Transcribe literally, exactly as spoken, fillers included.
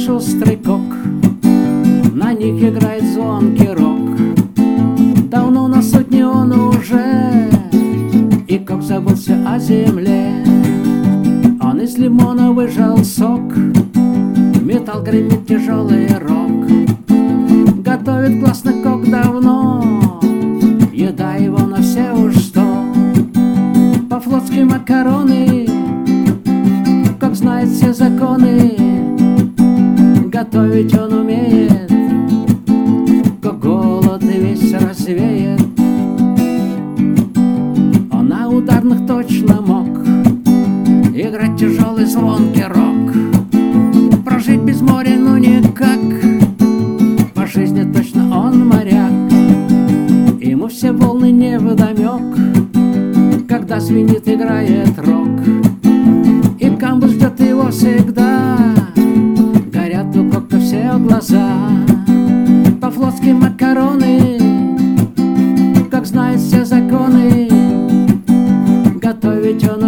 шустрый кок, на них играет звонкий рок. Давно на сотне он уже, и кок забылся о земле. Он из лимона выжал сок, металл гремит тяжелый рок. Готовит классно кок давно, еда его на все уж сто. По-флотски макароны, кок знает все законы. Готовить он умеет, кок голодный весь развеет. Он на ударных точно мог играть тяжелый звонкий рок. Прожить без моря ну никак, по жизни точно он моряк. Ему все волны невдомек, когда звенит, играет рок. И камбус ждет его всегда, горят у кока все глаза. По-флотски макароны, как знает все законы. Готовить он